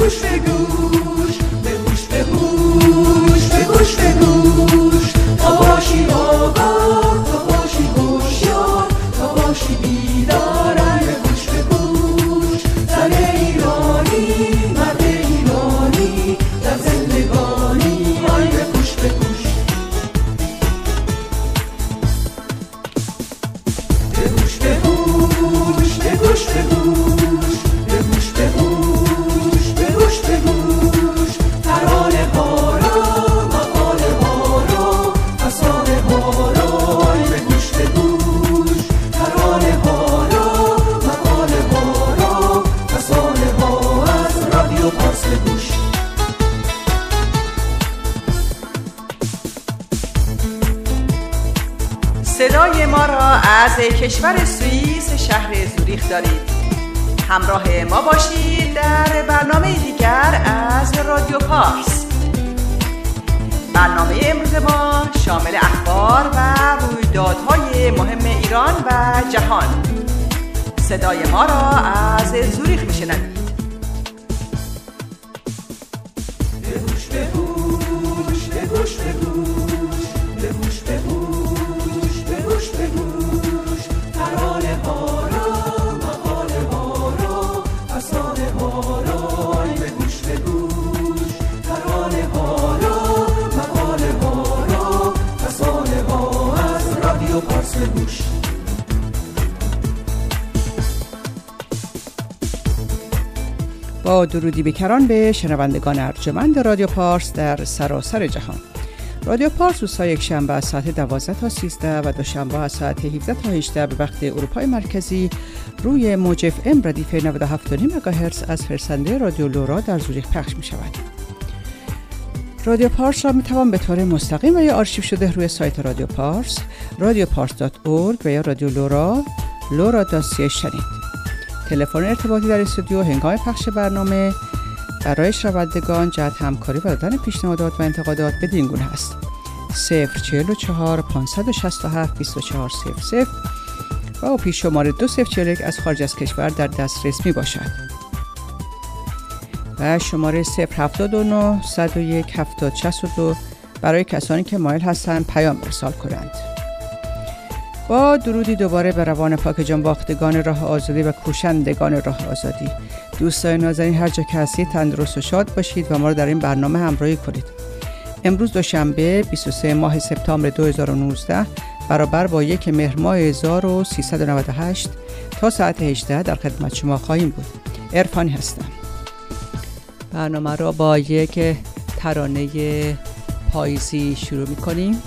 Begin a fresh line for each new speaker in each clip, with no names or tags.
گوش به گوش، به گوش به گوش، به گوش به گوش، تا باشی آگاه، تا باشی هوشیار، تا باشی بیدار. به گوش به گوش، زن ایرانی، مرد ایرانی، در زندگانی. به گوش به گوش، به گوش به گوش، به گوش به گوش، به گوش به گوش، به گوش به گوش، ترانه ها را، مقاله ها را، فسانه ها را. به گوش به گوش، ترانه ها را، مقاله ها را، فسانه ها، از رادیو پارس به گوش.
صدای ما را از کشور سوئیس شهر زوریخ دارید. همراه ما باشید در برنامه دیگر از رادیو پارس. برنامه امروز ما شامل اخبار و رویدادهای مهم ایران و جهان. صدای ما را از زوریخ میشنوید.
به گوش به گوش، به گوش به گوش، به گوش به گوش، به گوش به گوش، ترانه ها را، مقاله ها را، فسانه ها را. به گوش به گوش، ترانه ها را، مقاله ها را، فسانه ها، از رادیو پارس به گوش.
با درودی بیکران به شنوندگان ارجمند رادیو پارس در سراسر جهان. رادیو پارس روزهای یکشنبه از ساعت 12 تا 13 و دوشنبه از ساعت 17 تا 18 به وقت اروپای مرکزی روی موج FM ردیف 97.5 مگاهرتز از فرسنده رادیو لورا در زوریخ پخش می شود. رادیو پارس را می توان به طور مستقیم و یا آرشیو شده روی سایت رادیو پارس، radiopars.org و یا رادیو لورا، lora.ch شنید. تلفن ارتباطی در استودیو هنگام پخش برنامه برای شنوندگان جهت همکاری و دادن پیشنهادات و انتقادات بدین گونه است: 044 567 2400 و پیش شماره 2041 از خارج از کشور در دسترس می باشد و شماره 079 101 7062 برای کسانی که مایل هستند پیام ارسال کنند. با درودی دوباره به روان پاک جانباختگان راه آزادی و کوشندگان راه آزادی. دوستان نازنین هر جا که هستید تندرست و شاد باشید و ما را در این برنامه همراهی کنید. امروز دوشنبه 23 ماه سپتامبر 2019 برابر با 1 مهر ماه 1398 تا ساعت 18 در خدمت شما خواهیم بود. عرفانی هستم. برنامه را با یک ترانه پاییزی شروع می‌کنیم.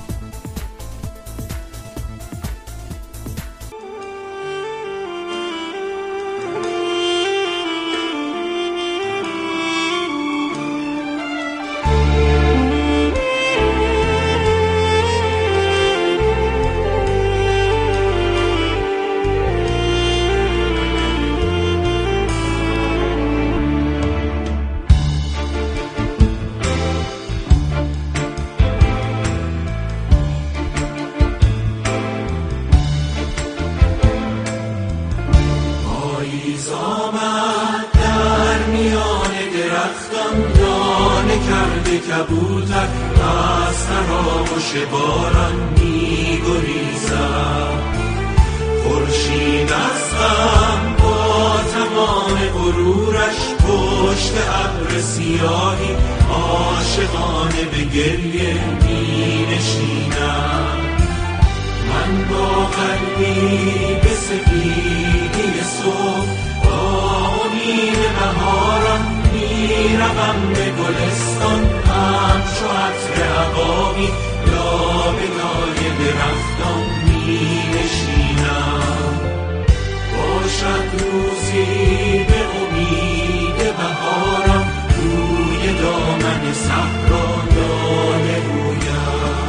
کبوتر از تراوش باران می گریزد. خورشید از غم با تمام غرورش پشت ابر سیاهی عاشقانه به گریه می نشیند. من با قلبی به سفیدی صبح با امید بهاران میروم به گلستان، همچو عطر عقاقی لابه‌لای درختان می نشینم. باشد روزی به امید بهارم روی دامن صحرا دانه رویم.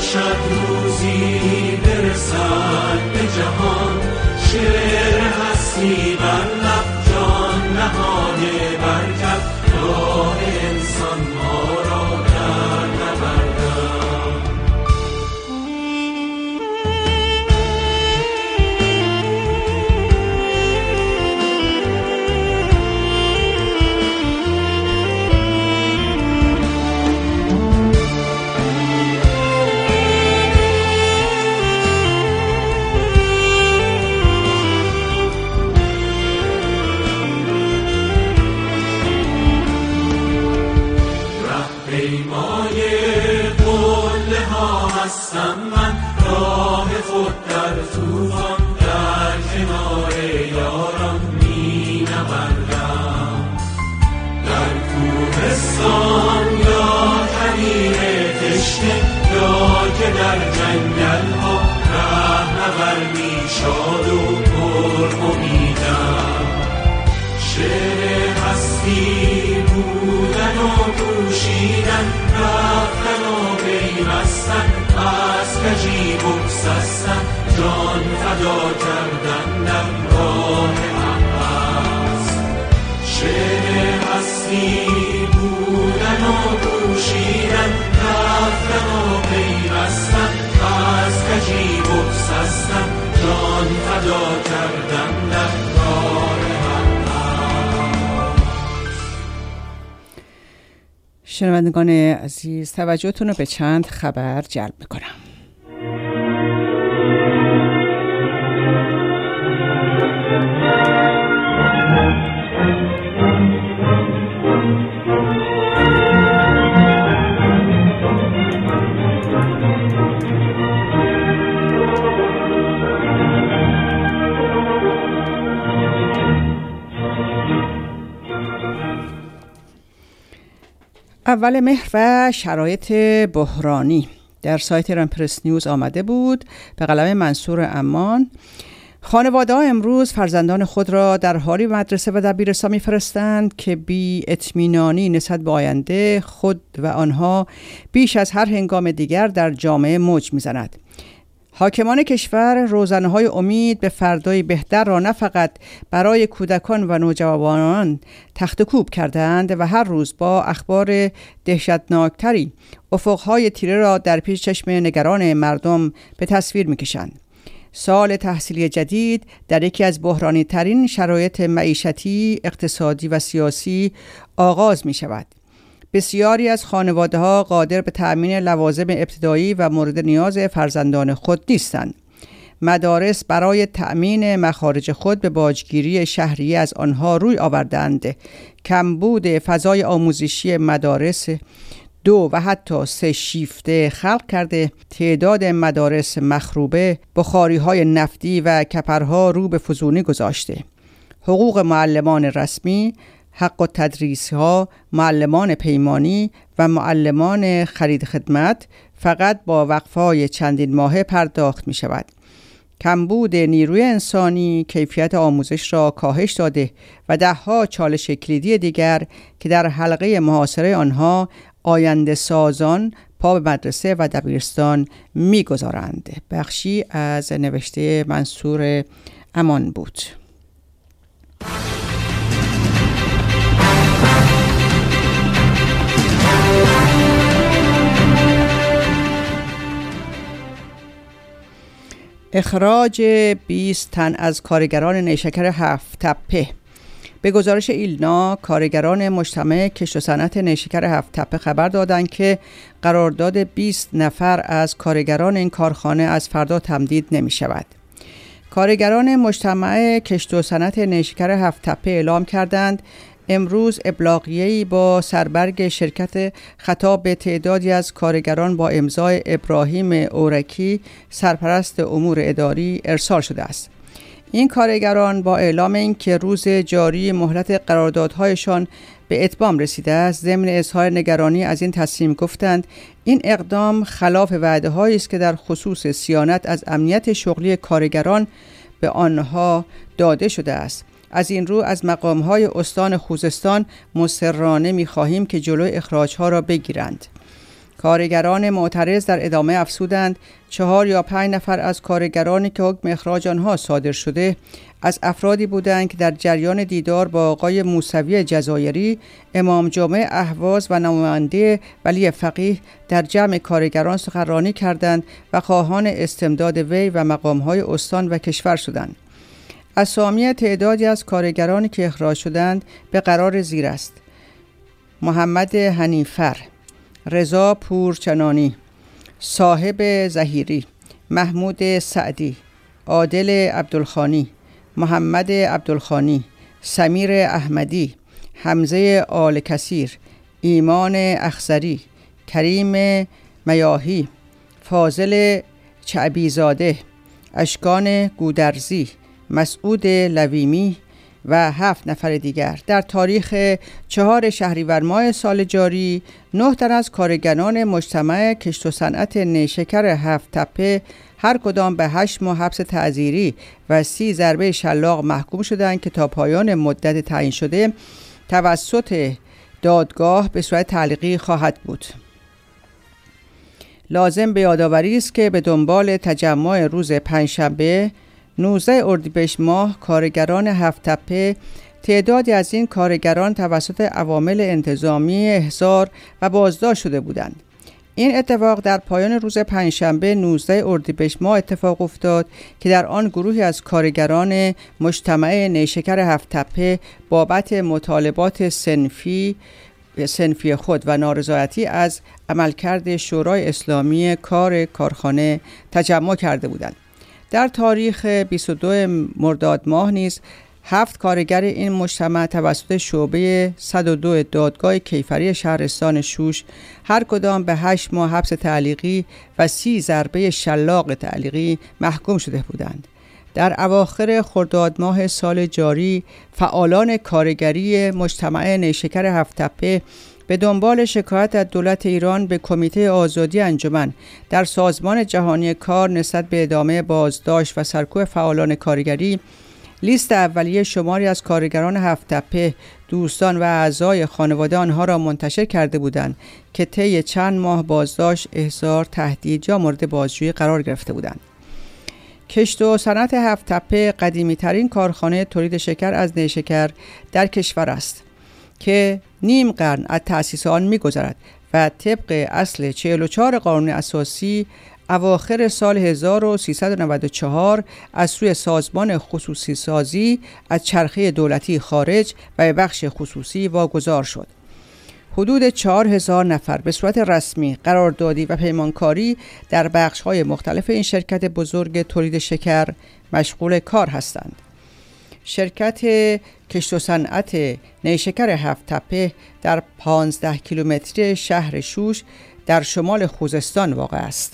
باشد روزی برسد به جهان، شعر هستی بر لب جان نهاده برکت، راه انسان ها را در نبردم. هستم من راه خود در طوفان، در کنار یاران می نوردم. در کوهستان یا کویر تشنه، یا که در جنگل ها رهنوردی شاد و پر امیدم. شعر هستی بودن و پوشیدن، رفتن و پیوستن، از کجی بگسستن، جان فدا کردن در راه عباس. شعر هستی بودن و پوشیدن، رفتن و پیوستن، از کجی بگسستن، جان فدا کردن در راه
شنوندگان عزیز، توجهتون رو به چند خبر جلب میکنم. اول مهر و شرایط بحرانی در سایت ایران پرس نیوز آمده بود به قلم منصور امان. خانواده‌ها امروز فرزندان خود را در حالی مدرسه و دبیرستان می‌فرستند که بی اطمینانی نسبت به آینده خود و آنها بیش از هر هنگام دیگر در جامعه موج می‌زند. حاکمان کشور روزنه‌های امید به فردای بهتر را نه فقط برای کودکان و نوجوانان تخت کوب کردند و هر روز با اخبار دهشتناکتری افقهای تیره را در پیش چشم نگران مردم به تصویر می‌کشند. سال تحصیلی جدید در یکی از بحرانی ترین شرایط معیشتی، اقتصادی و سیاسی آغاز می‌شود. بسیاری از خانواده‌ها قادر به تأمین لوازم ابتدایی و مورد نیاز فرزندان خود نیستند. مدارس برای تأمین مخارج خود به باجگیری شهریه از آنها روی آوردند. کمبود فضای آموزشی مدارس 2 و حتی 3 شیفته خلق کرده، تعداد مدارس مخروبه، بخاری‌های نفتی و کپرها رو به فزونی گذاشته. حقوق معلمان رسمی، حق التدریس ها، معلمان پیمانی و معلمان خرید خدمت فقط با وقفه‌های چندین ماهه پرداخت می شود. کمبود نیروی انسانی کیفیت آموزش را کاهش داده و ده‌ها چالش کلیدی دیگر که در حلقه محاصره آنها آینده سازان پا به مدرسه و دبیرستان می گذارند. بخشی از نوشته منصور امان بود. اخراج 20 تن از کارگران نیشکر 7 تپه. به گزارش ایلنا، کارگران مجتمع کشت و صنعت نیشکر 7 تپه خبر دادند که قرارداد 20 نفر از کارگران این کارخانه از فردا تمدید نمی شود. کارگران مجتمع کشت و صنعت نیشکر 7 تپه اعلام کردند امروز ابلاغیه‌ای با سربرگ شرکت خطاب به تعدادی از کارگران با امضای ابراهیم اورکی سرپرست امور اداری ارسال شده است. این کارگران با اعلام اینکه روز جاری مهلت قراردادهایشان به اتمام رسیده است، ضمن اظهار نگرانی از این تصمیم گفتند این اقدام خلاف وعده‌هایی است که در خصوص صیانت از امنیت شغلی کارگران به آنها داده شده است. از این رو از مقام‌های استان خوزستان مصرانه می‌خواهیم که جلوی اخراج‌ها را بگیرند. کارگران معترض در ادامه افزودند 4 یا 5 نفر از کارگرانی که حکم اخراج آنها صادر شده از افرادی بودند که در جریان دیدار با آقای موسوی جزایری، امام جامع اهواز و نماینده ولی فقیه در جمع کارگران سخنرانی کردند و خواهان استمداد وی و مقام‌های استان و کشور شدند. اسامی تعدادی از کارگرانی که اخراج شدند به قرار زیر است: محمد حنیفر، رضا پورچنانی، صاحب زهیری، محمود سعدی، عادل عبدالخانی، محمد عبدالخانی، سمیر احمدی، حمزه آل کثیر، ایمان اخضری، کریم میاهی، فاضل چعبیزاده، اشکان گودرزی، مسعود لویمی و 7 نفر دیگر. در تاریخ 4 شهریور ماه سال جاری 9 تن از کارگران مجتمع کشت و صنعت نیشکر 7 تپه هر کدام به 8 ماه حبس تعزیری و 30 ضربه شلاق محکوم شدند که تا پایان مدت تعیین شده توسط دادگاه به صورت تعلیقی خواهد بود. لازم به یادآوری است که به دنبال تجمع روز پنجشنبه 19 اردیبهشت ماه کارگران 7 تپه تعدادی از این کارگران توسط عوامل انتظامی احضار و بازداشت شده بودند. این اتفاق در پایان روز پنجشنبه 19 اردیبهشت ماه اتفاق افتاد که در آن گروهی از کارگران مجتمع نیشکر 7 تپه بابت مطالبات صنفی خود و نارضایتی از عملکرد شورای اسلامی کار کارخانه تجمع کرده بودند. در تاریخ 22 مرداد ماه نیز 7 کارگر این مجتمع توسط شعبه 102 دادگاه کیفری شهرستان شوش هر کدام به 8 ماه حبس تعلیقی و 30 ضربه شلاق تعلیقی محکوم شده بودند. در اواخر خرداد ماه سال جاری فعالان کارگری مجتمع نیشکر 7 تپه به دنبال شکایت از دولت ایران به کمیته آزادی انجمن در سازمان جهانی کار نسبت به ادامه بازداشت و سرکوب فعالان کارگری لیست اولیه شماری از کارگران 7 تپه، دوستان و اعضای خانواده آنها را منتشر کرده بودند که طی چند ماه بازداشت، احضار، تهدید یا مورد بازجویی قرار گرفته بودند. کشت و صنعت 7 تپه قدیمی ترین کارخانه تولید شکر از نیشکر در کشور است که نیم قرن از تأسیس آن می‌گذرد و طبق اصل 44 قانون اساسی اواخر سال 1394 از سوی سازمان خصوصی سازی از چرخه دولتی خارج و به بخش خصوصی واگذار شد. حدود 4000 نفر به صورت رسمی قراردادی و پیمانکاری در بخش‌های مختلف این شرکت بزرگ تولید شکر مشغول کار هستند. شرکت کشت و صنعت نیشکر 7 تپه در 15 کیلومتری شهر شوش در شمال خوزستان واقع است.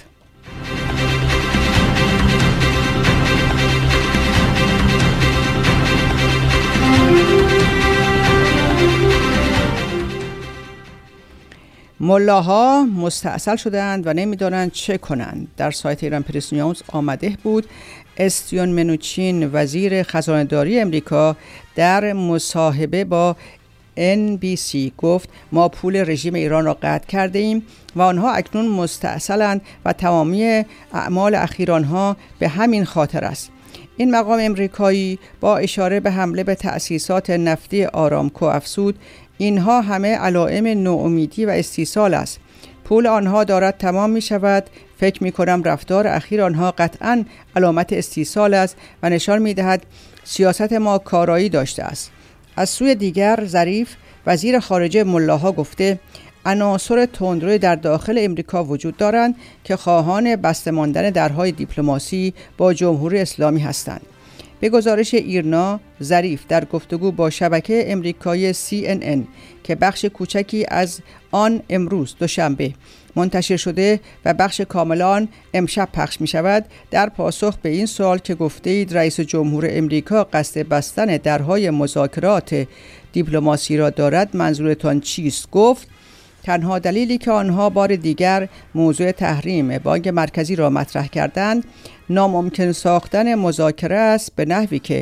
ملاها مستعصل شدند و نمیدانند چه کنند. در سایت ایران پرس نیوز آمده بود استیون منوچین وزیر خزانه‌داری امریکا در مصاحبه با NBC گفت ما پول رژیم ایران را قطع کرده ایم و آنها اکنون مستعصلند و تمامی اعمال اخیر آنها به همین خاطر است. این مقام امریکایی با اشاره به حمله به تأسیسات نفتی آرامکو افزود اینها همه علائم ناامیدی و استیصال است. پول آنها دارد تمام می شود. فکر می کنم رفتار اخیر آنها قطعاً علامت استیصال است و نشان می دهد سیاست ما کارایی داشته است. از سوی دیگر ظریف وزیر خارجه ملاها گفته عناصر تندروی در داخل امریکا وجود دارند که خواهان بسته ماندن درهای دیپلماسی با جمهوری اسلامی هستند. به گزارش ایرنا، ظریف در گفتگو با شبکه امریکایی CNN که بخش کوچکی از آن امروز دوشنبه منتشر شده و بخش کاملا امشب پخش می شود، در پاسخ به این سوال که گفته اید رئیس جمهور امریکا قصد بستن درهای مذاکرات دیپلماسی را دارد، منظورتان چیست؟ گفت تنها دلیلی که آنها بار دیگر موضوع تحریم بانک مرکزی را مطرح کردند ناممکن ساختن مذاکره است به نحوی که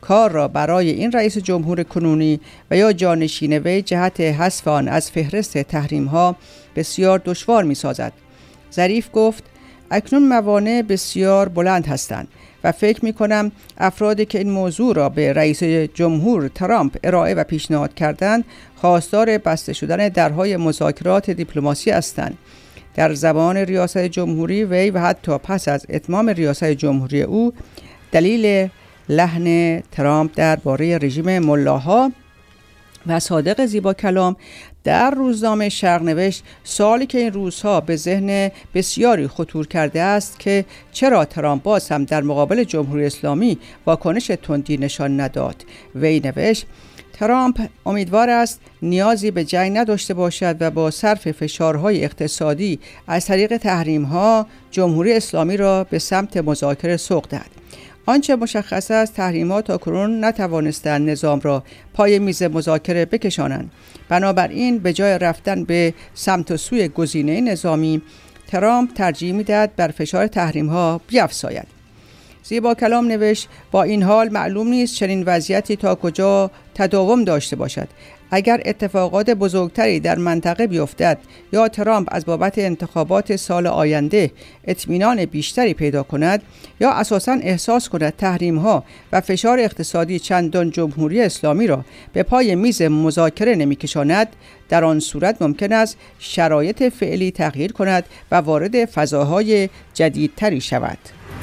کار را برای این رئیس جمهور کنونی و یا جانشین وی جهت حذف آن از فهرست تحریم‌ها بسیار دشوار می‌سازد. ظریف گفت: اکنون موانع بسیار بلند هستند و فکر می‌کنم افرادی که این موضوع را به رئیس جمهور ترامپ ارائه و پیشنهاد کردند خواستار بسته شدن درهای مذاکرات دیپلماسی هستند. در زمان ریاست جمهوری وی و حتی پس از اتمام ریاست جمهوری او دلیل لحن ترامپ درباره رژیم ملاها و صادق زیبا کلام در روزنامه شرق نوشت سوالی که این روزها به ذهن بسیاری خطور کرده است که چرا ترامپ باز هم در مقابل جمهوری اسلامی واکنش تندی نشان نداد. وی نوشت: ترامپ امیدوار است نیازی به جنگ نداشته باشد و با صرف فشارهای اقتصادی از طریق تحریم‌ها جمهوری اسلامی را به سمت مذاکره سوق دهد. آنچه مشخص است تحریمات تاکنون نتوانستند نظام را پای میز مذاکره بکشانند. بنابراین به جای رفتن به سمت و سوی گزینه نظامی، ترامپ ترجیح می‌دهد بر فشار تحریم‌ها بیفزاید. زیبا کلام نوشت: با این حال معلوم نیست چنین وضعیتی تا کجا تداوم داشته باشد. اگر اتفاقات بزرگتری در منطقه بیفتد یا ترامپ از بابت انتخابات سال آینده اطمینان بیشتری پیدا کند یا اساساً احساس کند تحریم‌ها و فشار اقتصادی چندان جمهوری اسلامی را به پای میز مذاکره نمی‌کشاند، در آن صورت ممکن است شرایط فعلی تغییر کند و وارد فضاهای جدیدتری شود.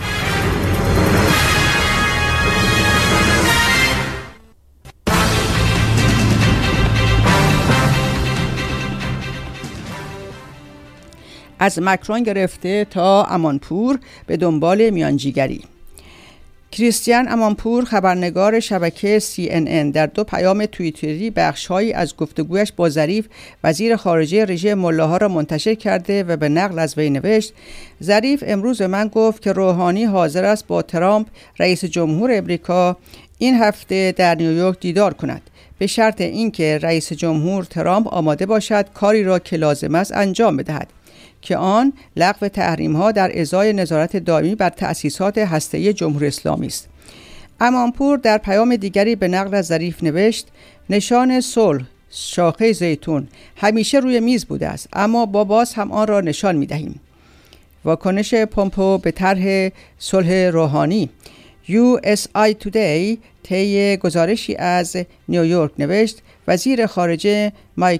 از مکرون گرفته تا امانپور به دنبال میانجیگری. کریستیان امانپور خبرنگار شبکه CNN در 2 پیام توییتری بخش‌هایی از گفتگویش با ظریف وزیر خارجه رژیم ملاها را منتشر کرده و به نقل از وی نوشت: ظریف امروز به من گفت که روحانی حاضر است با ترامپ رئیس جمهور امریکا این هفته در نیویورک دیدار کند، به شرط اینکه رئیس جمهور ترامپ آماده باشد کاری را که لازم است انجام بدهد، که آن لغو تحریم‌ها در ازای نظارت دائمی بر تأسیسات هسته‌ای جمهوری اسلامی است. امانپور در پیام دیگری به نقل از ظریف نوشت: نشان صلح، شاخه زیتون، همیشه روی میز بوده است، اما باز هم آن را نشان می‌دهیم. واکنش پومپئو به طرح صلح روحانی. USA Today طی گزارشی از نیویورک نوشت: وزیر خارجه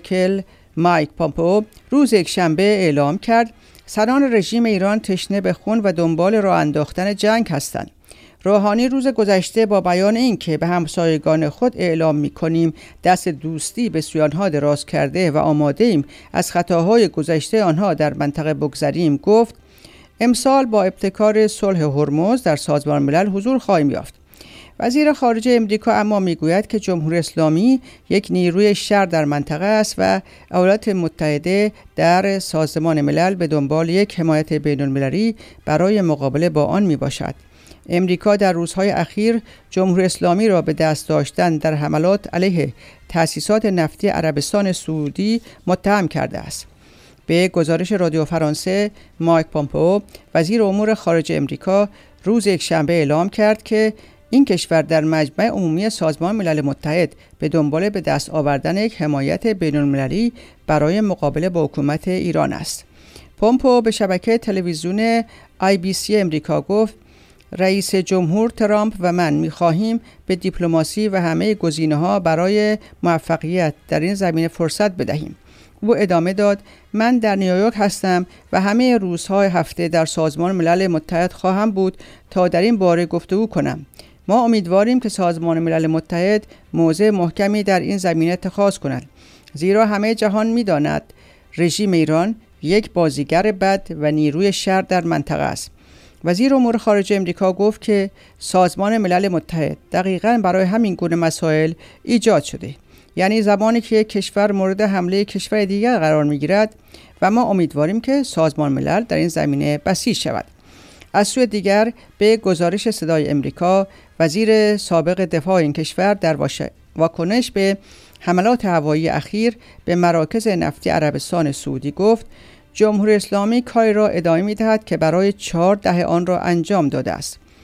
مایک پومپئو روز یکشنبه اعلام کرد سران رژیم ایران تشنه به خون و دنبال راه انداختن جنگ هستند. روحانی روز گذشته با بیان اینکه به همسایگان خود اعلام می‌کنیم دست دوستی به سوی آنها دراز کرده و آماده ایم از خطاهای گذشته آنها در منطقه بگذریم، گفت امسال با ابتکار صلح هرمز در سازمان ملل حضور خواهیم یافت. وزیر خارجه امریکا اما میگوید که جمهوری اسلامی یک نیروی شر در منطقه است و ایالات متحده در سازمان ملل به دنبال یک حمایت بین‌المللی برای مقابله با آن میباشد. امریکا در روزهای اخیر جمهوری اسلامی را به دست داشتن در حملات علیه تأسیسات نفتی عربستان سعودی متهم کرده است. به گزارش رادیو فرانسه، مایک پومپئو وزیر امور خارجه امریکا روز یکشنبه اعلام کرد که این کشور در مجمع عمومی سازمان ملل متحد به دنبال به دست آوردن یک حمایت بین‌المللی برای مقابله با حکومت ایران است. پومپئو به شبکه تلویزیون IBC امریکا گفت رئیس جمهور ترامپ و من می‌خواهیم به دیپلماسی و همه گزینه‌ها برای موفقیت در این زمینه فرصت بدهیم. او ادامه داد: من در نیویورک هستم و همه روزهای هفته در سازمان ملل متحد خواهم بود تا در این باره گفتگو کنم. ما امیدواریم که سازمان ملل متحد موضع محکمی در این زمینه اتخاذ کند، زیرا همه جهان می‌داند رژیم ایران یک بازیگر بد و نیروی شر در منطقه است. وزیر امور خارجه امریکا گفت که سازمان ملل متحد دقیقاً برای همین گونه مسائل ایجاد شده، یعنی زمانی که کشور مورد حمله کشور دیگر قرار می‌گیرد و ما امیدواریم که سازمان ملل در این زمینه بسیج شود. از سوی دیگر به گزارش صدای امریکا، وزیر سابق دفاع این کشور در واکنش به حملات هوایی اخیر به مراکز نفتی عربستان سعودی گفت جمهوری اسلامی کاری را ادامه می‌دهد که برای 4 دهه آن را انجام داده است.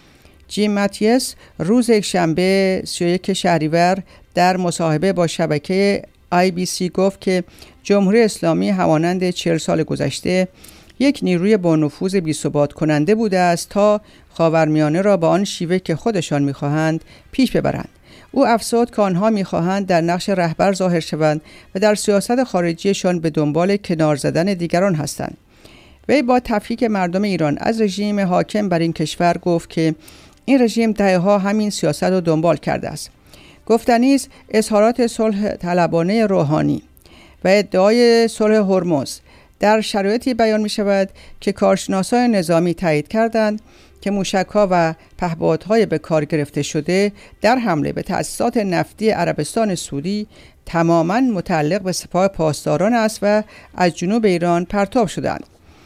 جیم ماتیس روز یکشنبه 31 شهریور در مصاحبه با شبکه IBC گفت که جمهوری اسلامی همانند 40 سال گذشته یک نیروی با نفوذ بی‌ثبات کننده بوده است تا خاورمیانه را به آن شیوه که خودشان می‌خواهند پیش ببرند. او افزود که آنها می‌خواهند در نقش رهبر ظاهر شوند و در سیاست خارجیشان به دنبال کنار زدن دیگران هستند. وی با تفکیک مردم ایران از رژیم حاکم بر این کشور گفت که این رژیم دهه‌ها همین سیاست را دنبال کرده است. گفتنی است اظهارات صلح طلبانه روحانی و ادعای صلح هرمز در شرایطی بیان می شود که کارشناسان نظامی تایید کردند که موشک‌ها و پهپادهای به کار گرفته شده در حمله به تأسیسات نفتی عربستان سعودی تماماً متعلق به سپاه پاسداران است و از جنوب ایران پرتاب شدند.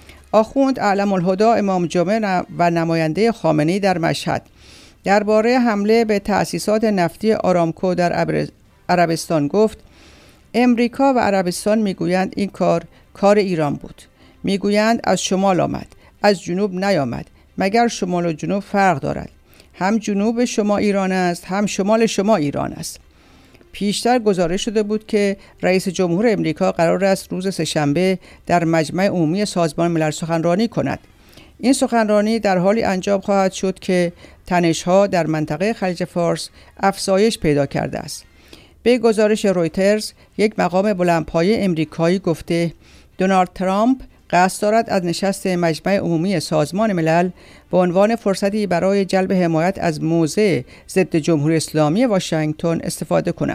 آخوند اعلم الهدی امام جمعه و نماینده خامنه‌ای در مشهد درباره حمله به تأسیسات نفتی آرامکو در عربستان گفت: امریکا و عربستان میگویند این کار ایران بود. میگویند از شمال آمد، از جنوب نیامد. مگر شمال و جنوب فرق دارد؟ هم جنوب شما ایران است، هم شمال شما ایران است. پیشتر گزارش شده بود که رئیس جمهور امریکا قرار است روز سه‌شنبه در مجمع عمومی سازمان ملل سخنرانی کند. این سخنرانی در حالی انجام خواهد شد که تنش‌ها در منطقه خلیج فارس افزایش پیدا کرده است. به گزارش رویترز، یک مقام بلندپایه امریکایی گفته دونالد ترامپ قصد دارد از نشست مجمع عمومی سازمان ملل به عنوان فرصتی برای جلب حمایت از موضع ضد جمهوری اسلامی واشنگتن استفاده کند.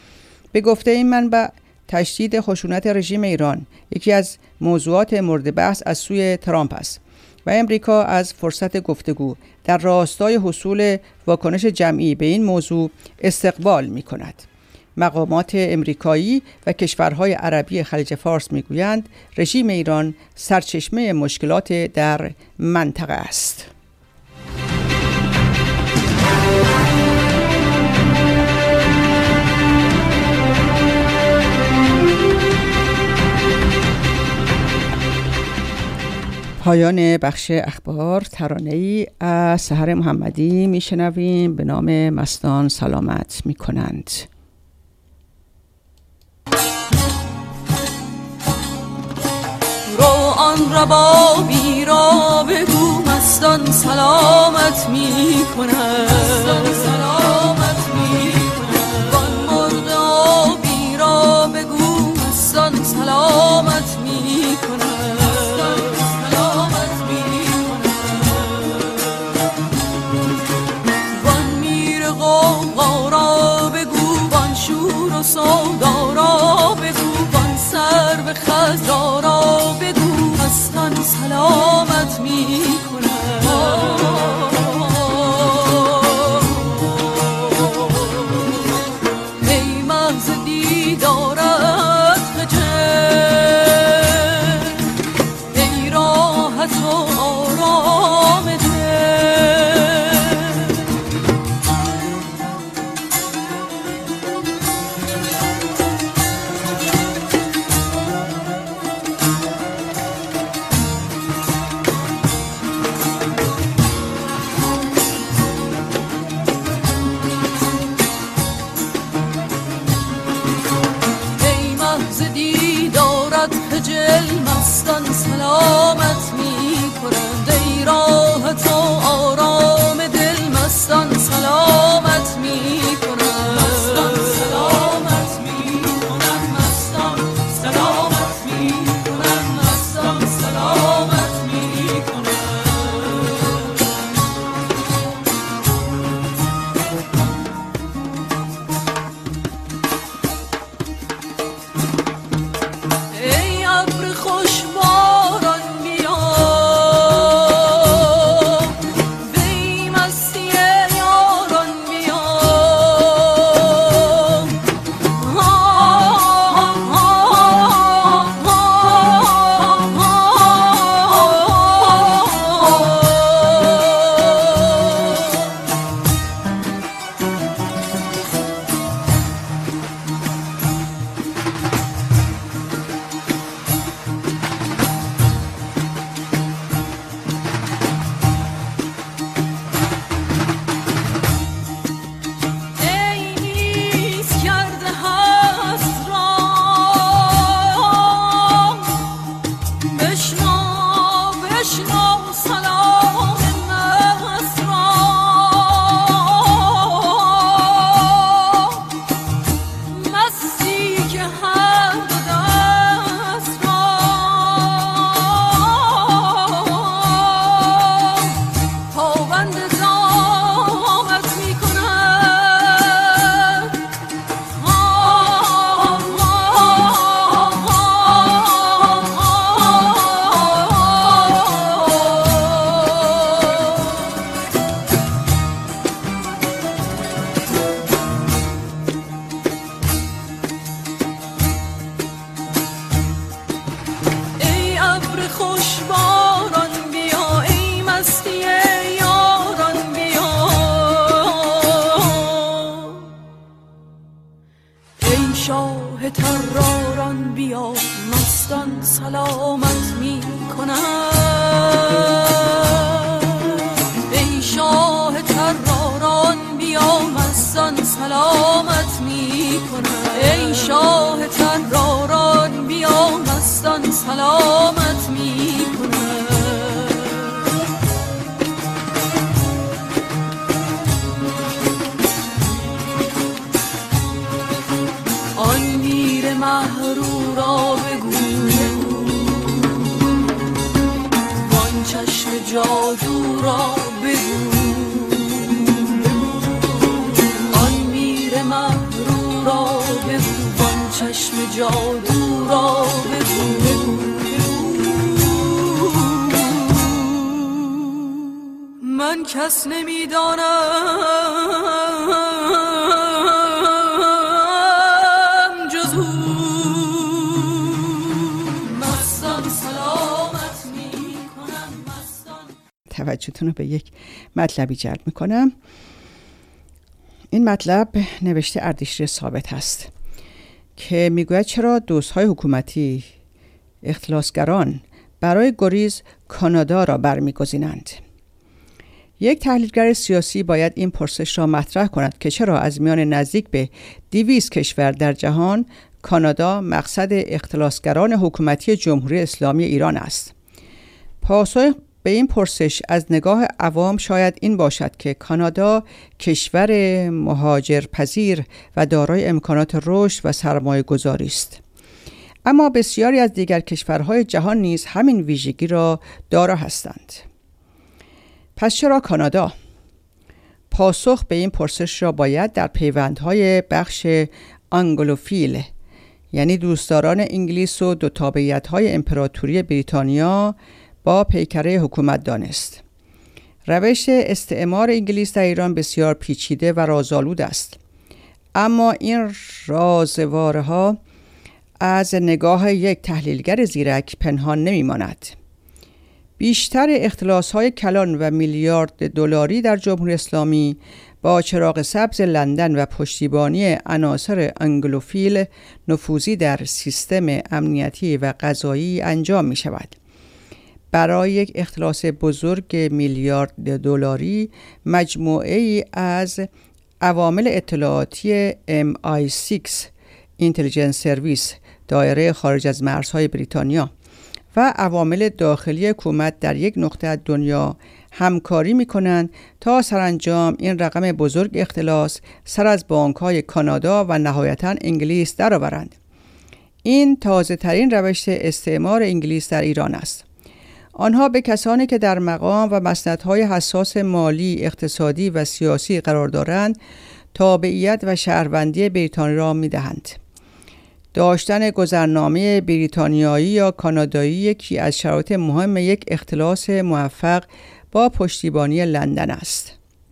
به گفته این منبع، تشدید خشونت رژیم ایران یکی از موضوعات مورد بحث از سوی ترامپ است و امریکا از فرصت گفتگو در راستای حصول واکنش جمعی به این موضوع استقبال می کند. مقامات امریکایی و کشورهای عربی خلیج فارس میگویند رژیم ایران سرچشمه مشکلات در منطقه است. پایان بخش اخبار. ترانه‌ای از سحر محمدی میشنویم به نام مستان سلامت میکنند.
آن ربابی را بگو مستان سلامت می کند، وان مرغ آبی را بگو مستان سلامت می کند، وان میر غوغا را بگو، وان شور و سودا را بگو، وان سرو خضرا را بگو مستان سلامت می کند. ای مغز دیدارت خجل، ای راحت و آرام دل، مستان سلامت می کنند. ای راحت و آرام دل مستان سلامت می کنند، مستان سلامت می کنند، مستان سلامت می کنند، مستان سلامت می کنند. ای ابر خوشبار ای شاه طراران بیا مستان سلامت می کنم، ای شاه طراران بیا مستان سلامت می کنم، ای شاه طراران بیا مستان سلامت می کنم. آن میر محرو را بگو، وان چشم جادو را بگو، آن میر محرو را بگو، وان چشم جادو را بگو. من کس نمیدانم جز او، مستان سلامت می کنم مستان.
توجهتون رو به یک مطلبی جلب میکنم. این مطلب نوشته اردشیر ثابت هست که میگوید چرا دوستهای حکومتی اختلاسگران برای گریز کانادا را برمیگزینند. یک تحلیلگر سیاسی باید این پرسش را مطرح کند که چرا از میان نزدیک به 200 کشور در جهان کانادا مقصد اختلاسگران حکومتی جمهوری اسلامی ایران است. پاسخ به این پرسش از نگاه عوام شاید این باشد که کانادا کشور مهاجرپذیر و دارای امکانات رشد و سرمایه گذاری است. اما بسیاری از دیگر کشورهای جهان نیز همین ویژگی را دارا هستند. پس چرا کانادا؟ پاسخ به این پرسش را باید در پیوندهای بخش آنگلوفیل، یعنی دوستداران انگلیس و دو تابعیت‌های امپراتوری بریتانیا با پیکره حکومت دانست. روش استعمار انگلیس در ایران بسیار پیچیده و رازآلود است، اما این رازواره‌ها از نگاه یک تحلیلگر زیرک پنهان نمی‌ماند. بیشتر اختلاس‌های کلان و میلیارد دلاری در جمهوری اسلامی با چراغ سبز لندن و پشتیبانی عناصر انگلوفیل نفوذی در سیستم امنیتی و قضایی انجام می‌شود. برای یک اختلاس بزرگ میلیارد دلاری مجموعه‌ای از عوامل اطلاعاتی MI6 اینتلیجنس سرویس دایره خارج از مرزهای بریتانیا و عوامل داخلی حکومت در یک نقطه از دنیا همکاری می‌کنند تا سرانجام این رقم بزرگ اختلاس سر از بانک‌های کانادا و نهایتاً انگلیس درآورند. این تازه‌ترین روش استعمار انگلیس در ایران است. آنها به کسانی که در مقام و مسندهای حساس مالی، اقتصادی و سیاسی قرار دارند تابعیت و شهروندی بریتانیا را می‌دهند. داشتن گذرنامه بریتانیایی یا کانادایی یکی از شرایط مهم یک اختلاس موفق با پشتیبانی لندن است.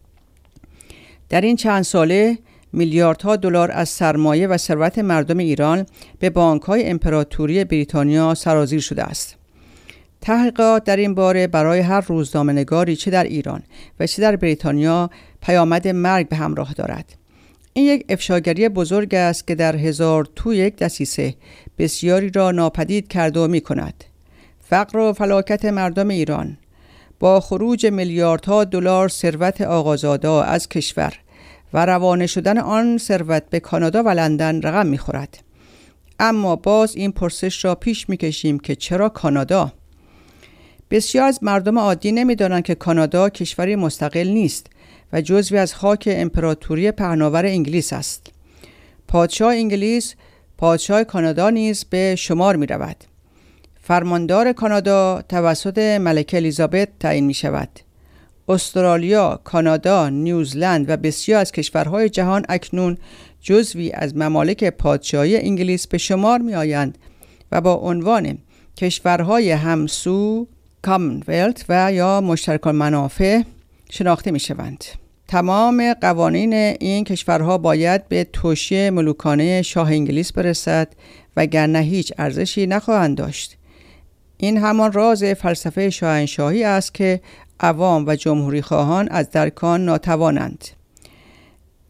در این چند ساله میلیاردها دلار از سرمایه و ثروت مردم ایران به بانک‌های امپراتوری بریتانیا سرازیر شده است. تحقیقات در این باره برای هر روزنامه‌نگاری چه در ایران و چه در بریتانیا پیامد مرگ به همراه دارد. این یک افشاگری بزرگ است که در 1000 تو یک دسیسه بسیاری را ناپدید کرده و می کند. فقر و فلاکت مردم ایران با خروج میلیاردها دلار ثروت آقازاده از کشور و روانه شدن آن ثروت به کانادا و لندن رقم می خورد. اما باز این پرسش را پیش می کشیم که چرا کانادا؟ بسیار از مردم عادی نمی دانند که کانادا کشوری مستقل نیست و جزوی از خاک امپراتوری پهناور انگلیس است. پادشاه انگلیس پادشاه کانادا نیز به شمار می رود. فرماندار کانادا توسط ملکه الیزابت تعیین می شود. استرالیا، کانادا، نیوزلند و بسیار از کشورهای جهان اکنون جزوی از ممالک پادشاهی انگلیس به شمار می آیند و با عنوان کشورهای همسو، کامنولت و یا مشترک المنافع شناخته می شوند. تمام قوانین این کشورها باید به توشیح ملوکانه شاه انگلیس برسد وگرنه هیچ ارزشی نخواهند داشت. این همان راز فلسفه شاهنشاهی است که عوام و جمهوری خواهان از درک آن ناتوانند.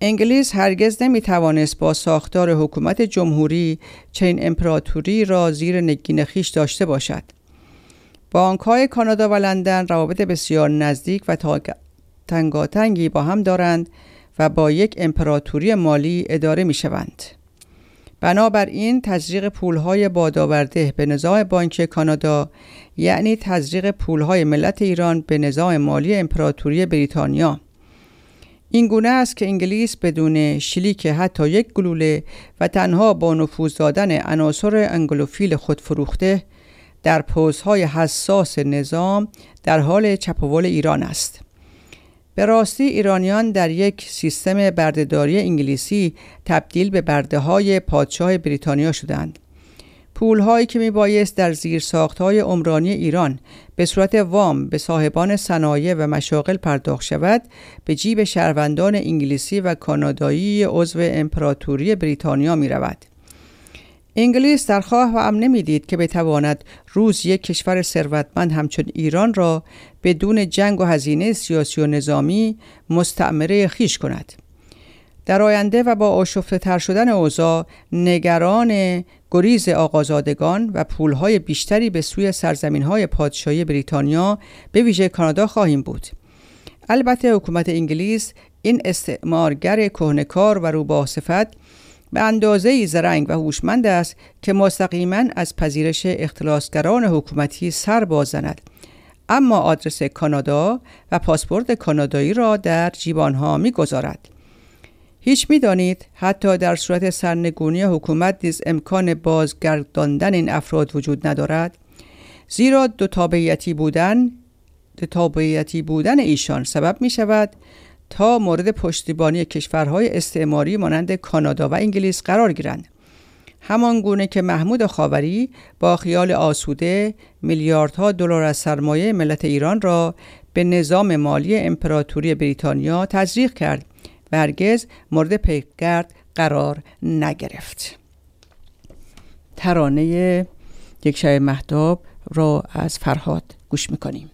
انگلیس هرگز نمیتوانست با ساختار حکومت جمهوری چنین امپراتوری را زیر نگین خویش داشته باشد. بانک‌های کانادا و لندن روابط بسیار نزدیک و تنگاتنگی با هم دارند و با یک امپراتوری مالی اداره می‌شوند. بنابراین تزریق پول‌های بادآورده به نظام بانکی کانادا یعنی تزریق پول‌های ملت ایران به نظام مالی امپراتوری بریتانیا. این گونه است که انگلیس بدون شلیک حتی یک گلوله و تنها با نفوذ دادن عناصر انگلوفیل خودفروخته در پوزهای حساس نظام در حال چپاول ایران است. به راستی ایرانیان در یک سیستم بردهداری انگلیسی تبدیل به برده‌های پادشاه بریتانیا شدند. پول‌هایی که میبایست در زیرساخت‌های عمرانی ایران به صورت وام به صاحبان صنایع و مشاغل پرداخت شود، به جیب شهروندان انگلیسی و کانادایی عضو امپراتوری بریتانیا می‌رود. انگلیس در خواه و ام نمی‌دید که بتواند روز یک کشور ثروتمند همچون ایران را بدون جنگ و هزینه سیاسی و نظامی مستعمره خویش کند. در آینده و با آشفته‌تر شدن اوضاع نگران گریز آقازادگان و پولهای بیشتری به سوی سرزمین‌های پادشاهی بریتانیا به ویژه کانادا خواهیم بود. البته حکومت انگلیس این استعمارگر کهنه‌کار و روباه صفت به اندازه‌ای زرنگ و هوشمند است که مستقیما از پذیرش اختلاسگران حکومتی سر باز زند، اما آدرس کانادا و پاسپورت کانادایی را در جیبانها می‌گذارد. هیچ می‌دانید حتی در صورت سرنگونی حکومت نیز امکان بازگرداندن این افراد وجود ندارد، زیرا دو تابعیتی بودن ایشان سبب می‌شود تا مورد پشتیبانی کشورهای استعماری مانند کانادا و انگلیس قرار گیرند. همان گونه که محمود خاوری با خیال آسوده میلیاردها دلار از سرمایه ملت ایران را به نظام مالی امپراتوری بریتانیا تزریق کرد و هرگز مورد پیگرد قرار نگرفت. ترانه یک شب مهتاب را از فرهاد گوش میکنیم.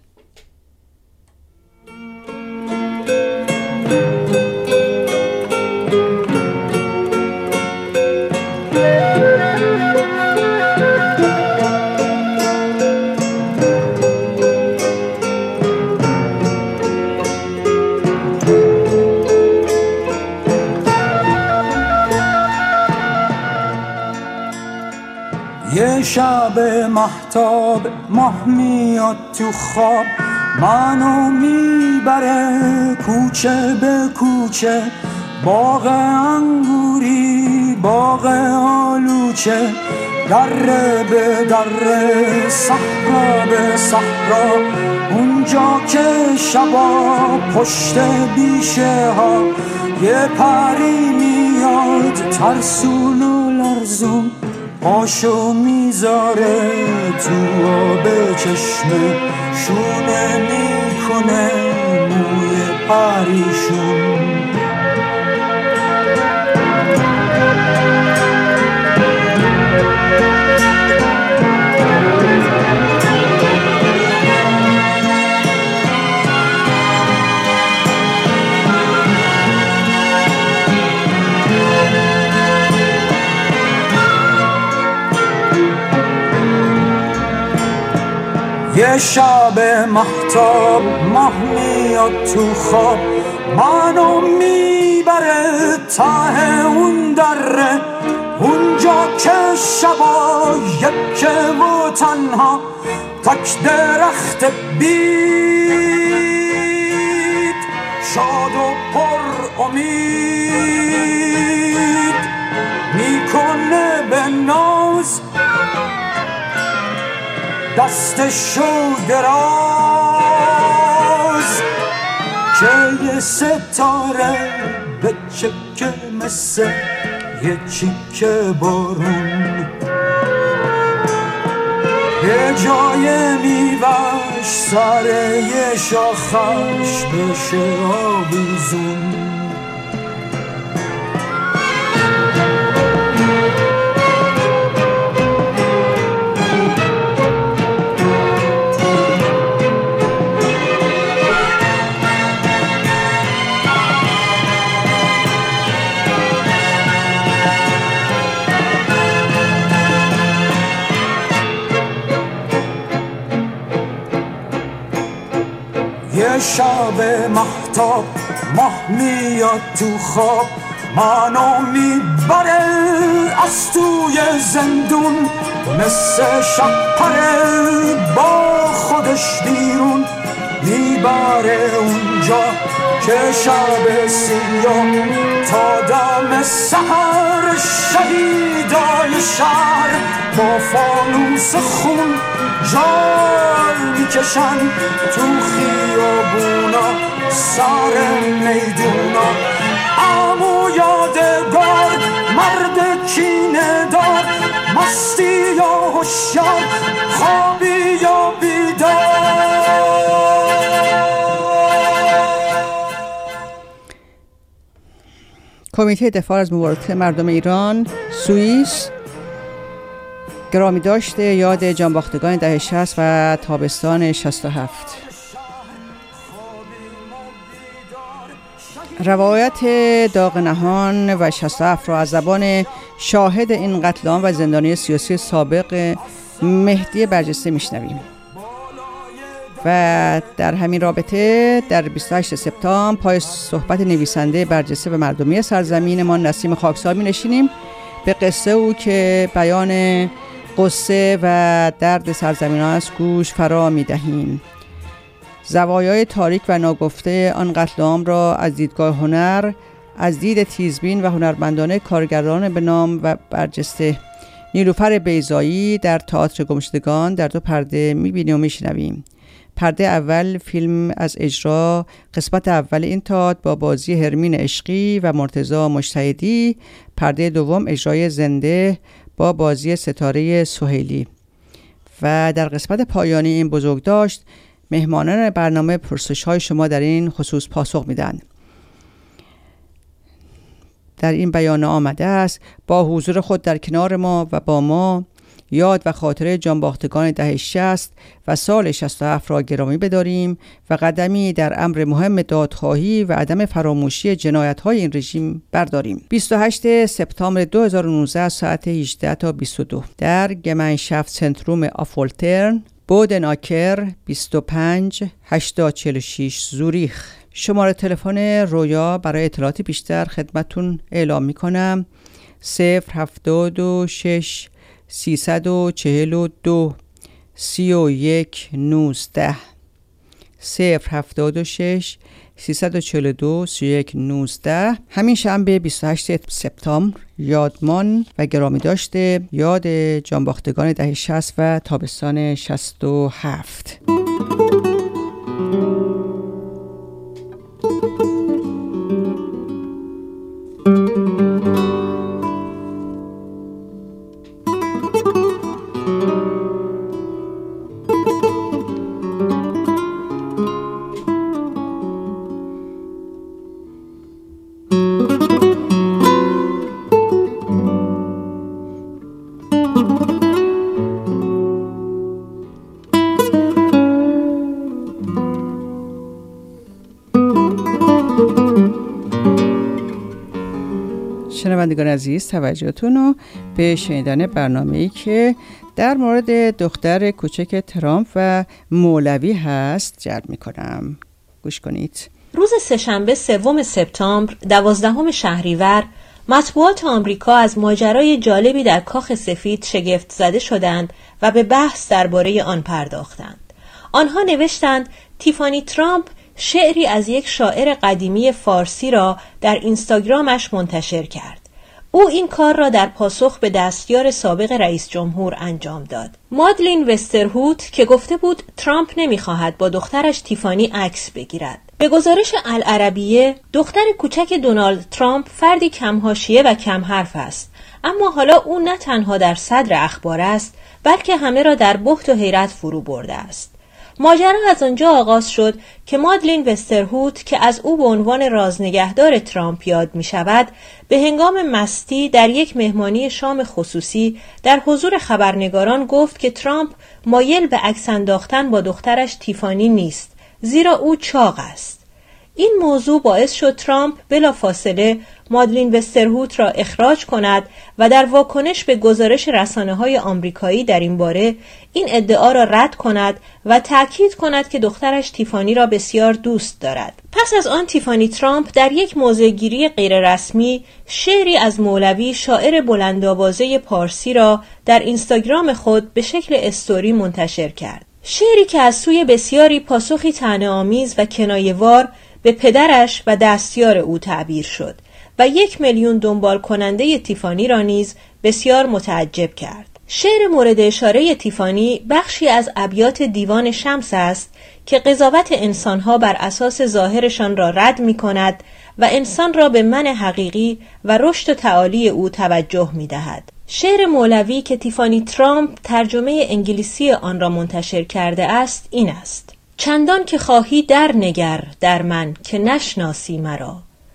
یه شب مهتاب ماه میاد تو خواب، منو میبره کوچه به کوچه، باغ انگوری باغ آلوچه، دره به دره صحرا به صحرا، اونجا که شبا پشت بیشه ها یه پری میاد ترسون و لرزون، پاشو میذاره تو آب چشمه، شونه میکنه موی پریشون. یه شب مهتاب ماه میاد تو خواب، منو میبره ته اون دره، اونجا که شبا یکه و تنها، تک درخت بید شاد و پر امید، میکنه به ناز دستشو دراز، که یه ستاره به چکه مثل یه چیکه بارون، یه جای میوش سر یه شاخش بشه آویزون. شب مهتاب ماه میاد تو خواب منو میبره از توی زندون مثل شب پره با خودش بیرون میبره اونجا که شب سیاه تا دم سحر شهیدای شهر با فانوس خون جال میکشن تو خیابونا سر میدونا عمو یادگار مرد کینه دار مستی یا هوشیار خوابی یا بیدار.
کمیته دفاع از مبارزات مردم ایران سوئیس گرامی داشته یاد جانباختگان دهه 60 و تابستان 67. روایت داغ نهان و 67 را از زبان شاهد این قتل عام و زندانی سیاسی سابق مهدی برجسته میشنویم. و در همین رابطه در 28 سپتامبر پای صحبت نویسنده برجسته و مردمی سرزمین ما نسیم خاکسار می نشینیم به قصه او که بیان قصه و درد سرزمین ها از گوش فرا می دهیم. زوایای تاریک و ناگفته آن قتل عام را از دیدگاه هنر، از دید تیزبین و هنرمندانه کارگران به نام و برجسته نیلوفر بیضایی در تئاتر گمشدگان در 2 پرده می بینیم و می شنویم. پرده اول فیلم از اجرا قسمت اول این تئاتر با بازی هرمین عشقی و مرتضی مجتهدی، پرده دوم اجرای زنده با بازی ستاره سهیلی. و در قسمت پایانی این بزرگداشت مهمانان برنامه پرسش‌های شما در این خصوص پاسخ میدن. در این بیان آمده است با حضور خود در کنار ما و با ما یاد و خاطره جانباختگان دهه 60 و سال 67 را گرامی بداریم و قدمی در امر مهم دادخواهی و عدم فراموشی جنایت‌های این رژیم برداریم. 28 سپتامبر 2019 ساعت 18 تا 22 در گمنشافت سنتروم آفولترن بودناکر 25 846 زوریخ. شماره تلفن رویا برای اطلاعات بیشتر خدمتتون اعلام می‌کنم 076 342 31 19 076 342 31 19. همین شنبه 28 سپتامبر یادمان و گرامی داشته یاد جانباختگان دهه 60 و تابستان 67. شنوندگان عزیز توجهتون رو به شنیدن برنامه‌ای که در مورد دختر کوچک ترامپ و مولوی هست جلب می‌کنم. گوش کنید.
روز سه‌شنبه 3 سپتامبر 12 شهریور مطبوعات آمریکا از ماجرای جالبی در کاخ سفید شگفت زده شدند و به بحث درباره آن پرداختند. آنها نوشتند تیفانی ترامپ شعری از یک شاعر قدیمی فارسی را در اینستاگرامش منتشر کرد. او این کار را در پاسخ به دستیار سابق رئیس جمهور انجام داد. مادلین وسترهوت که گفته بود ترامپ نمی‌خواهد با دخترش تیفانی عکس بگیرد. به گزارش العربیه دختر کوچک دونالد ترامپ فردی کم حاشیه و کم حرف است، اما حالا او نه تنها در صدر اخبار است بلکه همه را در بهت و حیرت فرو برده است. ماجرا از آنجا آغاز شد که مادلین وسترهوت که از او به عنوان رازنگهدار ترامپ یاد می شود به هنگام مستی در یک مهمانی شام خصوصی در حضور خبرنگاران گفت که ترامپ مایل به عکس انداختن با دخترش تیفانی نیست زیرا او چاق است. این موضوع باعث شد ترامپ بلافاصله مادلین وسترهوت را اخراج کند و در واکنش به گزارش رسانه‌های آمریکایی در این باره این ادعا را رد کند و تأکید کند که دخترش تیفانی را بسیار دوست دارد. پس از آن تیفانی ترامپ در یک موضع‌گیری غیررسمی شعری از مولوی شاعر بلندآوازه پارسی را در اینستاگرام خود به شکل استوری منتشر کرد. شعری که از سوی بسیاری پاسخی طعنه‌آمیز و کنایه‌وار به پدرش و دستیار او تعبیر شد و 1 میلیون دنبال کننده تیفانی را نیز بسیار متعجب کرد. شعر مورد اشاره تیفانی بخشی از ابیات دیوان شمس است که قضاوت انسانها بر اساس ظاهرشان را رد می کند و انسان را به من حقیقی و رشد و تعالی او توجه می دهد. شعر مولوی که تیفانی ترامپ ترجمه انگلیسی آن را منتشر کرده است این است: چندان که خواهی در نگر در من که نشناسی مرا،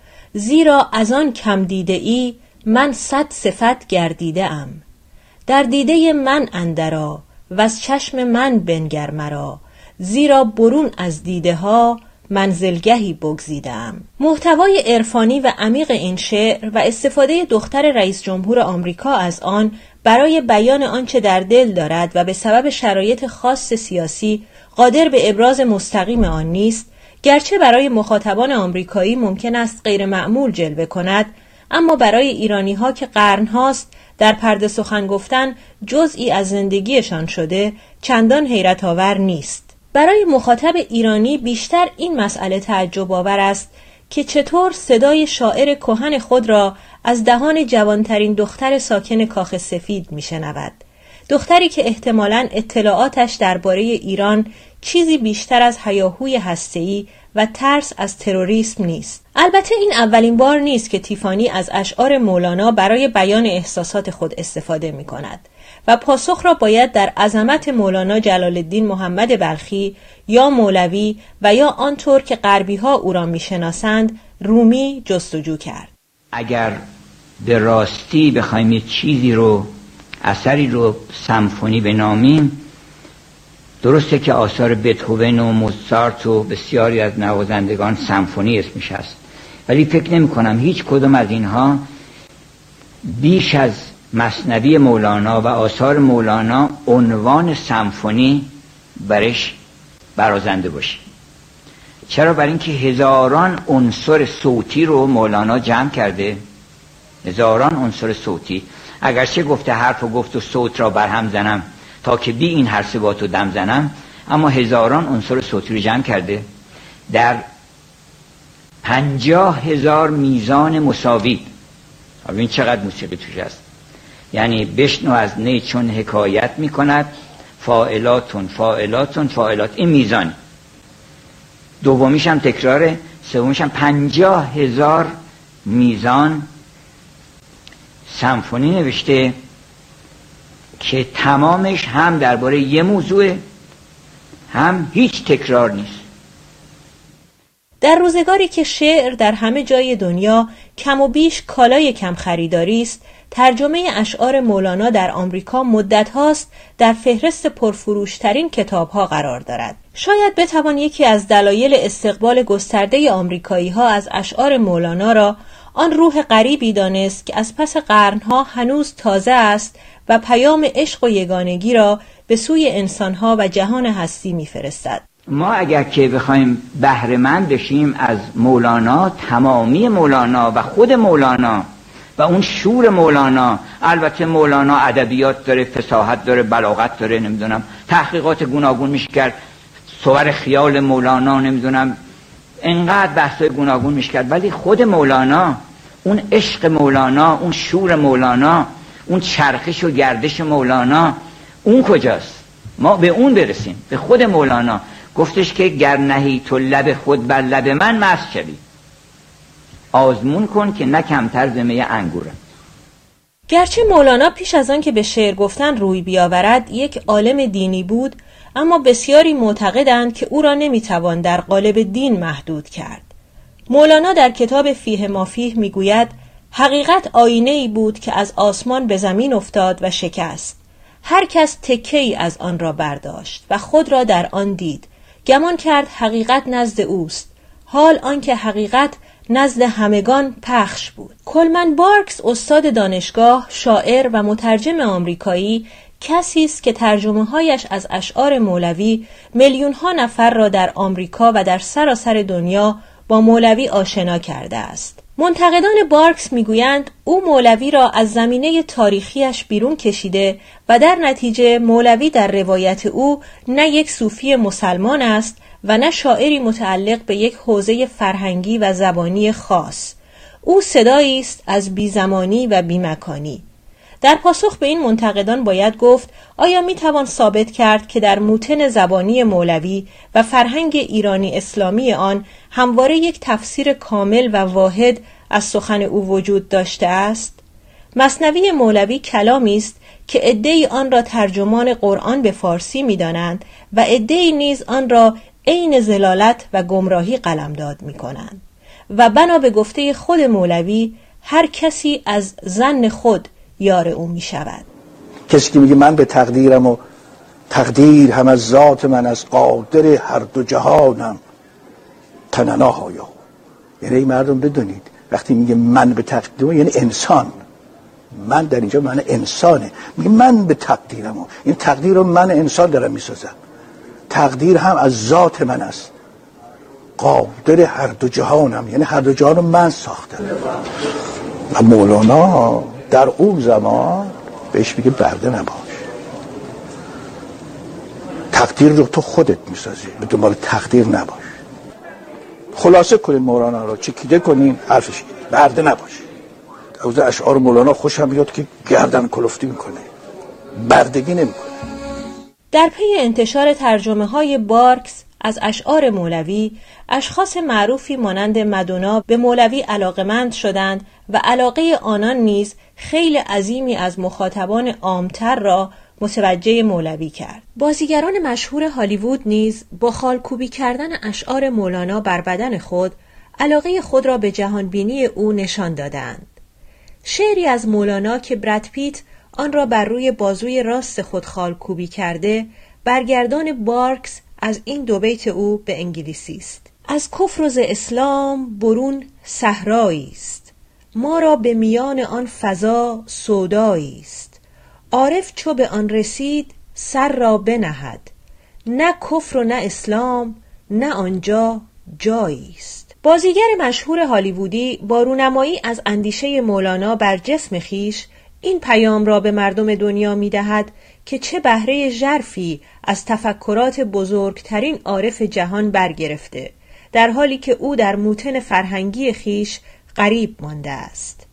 زیرا از آن کم دیده ای من 100 صفت گردیده ام. در دیده من اندرا و از چشم من بنگر مرا، زیرا برون از دیده ها منزلگهی بگزیدم. محتوای عرفانی و عمیق این شعر و استفاده دختر رئیس جمهور آمریکا از آن برای بیان آنچه در دل دارد و به سبب شرایط خاص سیاسی قادر به ابراز مستقیم آن نیست، گرچه برای مخاطبان آمریکایی ممکن است غیر معمول جلوه کند، اما برای ایرانی‌ها که قرن‌هاست در پرده سخن گفتن جزئی از زندگیشان شده چندان حیرت آور نیست. برای مخاطب ایرانی بیشتر این مسئله تعجب آور است که چطور صدای شاعر کهن خود را از دهان جوانترین دختر ساکن کاخ سفید میشنود. دختری که احتمالاً اطلاعاتش درباره ایران چیزی بیشتر از هیاهوی هسته‌ای و ترس از تروریسم نیست. البته این اولین بار نیست که تیفانی از اشعار مولانا برای بیان احساسات خود استفاده می کند و پاسخ را باید در عظمت مولانا جلال الدین محمد بلخی یا مولوی و یا آنطور که غربی ها او را می شناسند رومی جستجو کرد.
اگر به راستی بخوایم یه چیزی رو، اثری رو سمفونی بنامیم، درسته که آثار بتهوون و موزارت و بسیاری از نوازندگان سمفونی اسمش هست، ولی فکر نمی کنم هیچ کدوم از اینها بیش از مثنوی مولانا و آثار مولانا عنوان سمفونی برش برازنده باشه. چرا؟ برای اینکه هزاران عنصر صوتی رو مولانا جمع کرده، هزاران عنصر صوتی. اگرچه گفته حرف و گفت و صوت را برهم زنم تا که بی این هر ثبات و دم زنم، اما هزاران عنصر صوتی رو جمع کرده در 50,000 میزان مساوی. این چقدر موسیقی توش هست. یعنی بشنو از نی چون حکایت می کند، فاعلاتون فاعلاتون فاعلات، این میزان. دومیش هم تکراره، سومیش هم 50,000 میزان سمفونی نوشته که تمامش هم درباره یه موضوع، هم هیچ تکرار نیست.
در روزگاری که شعر در همه جای دنیا کم و بیش کالای کم خریداری است، ترجمه اشعار مولانا در آمریکا مدت هاست در فهرست پرفروشترین کتاب ها قرار دارد. شاید بتوان یکی از دلایل استقبال گسترده آمریکایی ها از اشعار مولانا را آن روح غریبی دانست که از پس قرنها هنوز تازه است و پیام عشق و یگانگی را به سوی انسانها و جهان هستی می‌فرستد.
ما اگر که بخوایم بهره‌مند بشیم از مولانا، تمامی مولانا و خود مولانا و اون شور مولانا، البته مولانا ادبیات داره، فصاحت داره، بلاغت داره، نمیدونم تحقیقات گوناگون میشه کرد، صور خیال مولانا، نمیدونم انقدر بحثای گوناگون میشه کرد، ولی خود مولانا، اون عشق مولانا، اون شور مولانا، اون چرخش و گردش مولانا، اون کجاست؟ ما به اون برسیم، به خود مولانا. گفتش که گر نهی تو لب خود بر لب من مست شوی، آزمون کن که نه کمتر ز می انگورم.
گرچه مولانا پیش از آن که به شعر گفتن روی بیاورد یک عالم دینی بود، اما بسیاری معتقدند که او را نمیتوان در قالب دین محدود کرد. مولانا در کتاب فیه ما فیه میگوید حقیقت آینه‌ای بود که از آسمان به زمین افتاد و شکست. هر کس تکه‌ای از آن را برداشت و خود را در آن دید. گمان کرد حقیقت نزد اوست. حال آنکه حقیقت نزد همگان پخش بود. کولمن بارکس استاد دانشگاه، شاعر و مترجم آمریکایی کسی است که ترجمه‌هایش از اشعار مولوی میلیون‌ها نفر را در آمریکا و در سراسر دنیا با مولوی آشنا کرده است. منتقدان بارکس میگویند او مولوی را از زمینه تاریخیش بیرون کشیده و در نتیجه مولوی در روایت او نه یک صوفی مسلمان است و نه شاعری متعلق به یک حوزه فرهنگی و زبانی خاص. او صدایی است از بیزمانی و بیمکانی. در پاسخ به این منتقدان باید گفت آیا میتوان ثابت کرد که در موتن زبانی مولوی و فرهنگ ایرانی اسلامی آن همواره یک تفسیر کامل و واحد از سخن او وجود داشته است؟ مثنوی مولوی کلامی است که عده‌ای آن را ترجمان قرآن به فارسی می‌دانند و عده‌ای نیز آن را عین ضلالت و گمراهی قلمداد می‌کنند و بنا به گفته خود مولوی هر کسی از ظن خود یار او می شود.
کسی که میگه من به تقدیرم و تقدیر هم از ذات من از قادر هر دو جهانم تنناهایا، یعنی این مردم بدونید وقتی میگه من به تقدیرم یعنی انسان، من در اینجا معنی انسانه، میگه من به تقدیرم و این تقدیر رو من انسان دارم میسازم، تقدیر هم از ذات من است، قادر هر دو جهانم یعنی هر دو جهان رو من ساختم. و مولانا در اون زمان بهش میگه برده نباش، تقدیر رو تو خودت میسازی، به دنبال تقدیر نباش. خلاصه کنین مولانا رو، چکیده کنین حرفش، برده نباش. از اشعار مولانا خوشم میاد که گردن کلفتی میکنه، بردگی نمیکنه.
در پی انتشار ترجمه های بارکس از اشعار مولوی، اشخاص معروفی مانند مدونا به مولوی علاقمند شدند و علاقه آنان نیز خیلی عظیمی از مخاطبان عامتر را متوجه مولوی کرد. بازیگران مشهور هالیوود نیز با خالکوبی کردن اشعار مولانا بر بدن خود علاقه خود را به جهانبینی او نشان دادند. شعری از مولانا که براد پیت آن را بر روی بازوی راست خود خالکوبی کرده، برگردان بارکس از این دو بیت او به انگلیسی است. از کفر و ز اسلام برون صحرایی است، ما را به میان آن فضا سودایی است. عارف چو به آن رسید سر را بنهد، نه کفر و نه اسلام نه آنجا جایی است. بازیگر مشهور هالیوودی با رونمایی از اندیشه مولانا بر جسم خیش این پیام را به مردم دنیا می دهد که چه بهره ژرفی از تفکرات بزرگترین عارف جهان برگرفته، در حالی که او در موتن فرهنگی خیش غریب مانده است.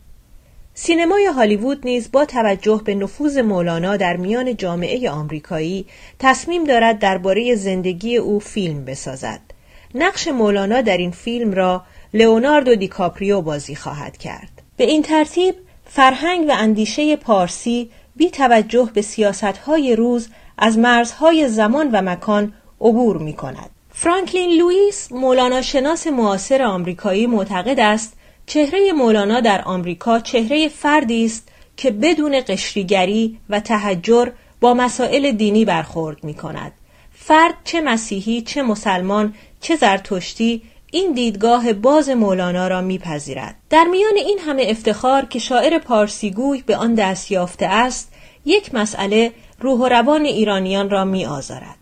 سینمای هالیوود نیز با توجه به نفوذ مولانا در میان جامعه آمریکایی تصمیم دارد درباره زندگی او فیلم بسازد. نقش مولانا در این فیلم را لئوناردو دیکاپریو بازی خواهد کرد. به این ترتیب فرهنگ و اندیشه پارسی بی توجه به سیاست‌های روز از مرزهای زمان و مکان عبور می‌کند. فرانکلین لوئیس، مولانا شناس معاصر آمریکایی، معتقد است چهره مولانا در آمریکا چهره فردی است که بدون قشریگری و تحجر با مسائل دینی برخورد می‌کند. فرد چه مسیحی، چه مسلمان، چه زرتشتی، این دیدگاه باز مولانا را میپذیرد. در میان این همه افتخار که شاعر پارسیگوی به آن دست یافته است، یک مسئله روح و روان ایرانیان را میآزارد.